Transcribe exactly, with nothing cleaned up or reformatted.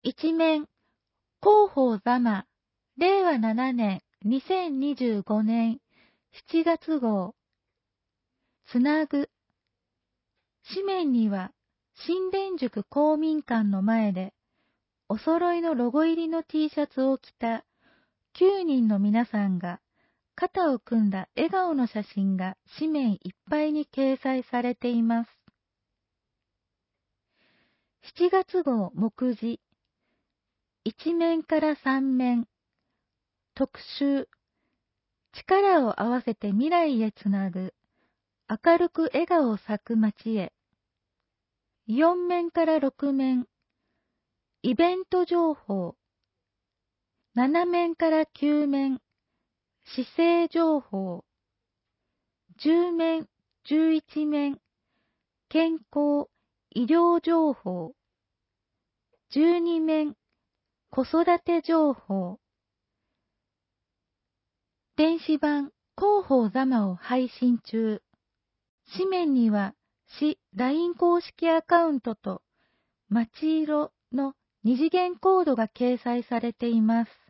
一面、広報ざま、れいわななねんにせんにじゅうごねんしちがつ号。つなぐ。紙面には、新田宿公民館の前で、お揃いのロゴ入りの T シャツを着たきゅうにんの皆さんが、肩を組んだ笑顔の写真が紙面いっぱいに掲載されています。しちがつ号目次。いち面からさん面。特集。力を合わせて未来へつなぐ。明るく笑顔咲く街へ。よん面からろく面。イベント情報。なな面からきゅう面。姿勢情報。じゅう面、じゅういち面。健康、医療情報。じゅうに面、子育て情報。電子版広報ざまを配信中。紙面には市 ライン 公式アカウントと街色の二次元コードが掲載されています。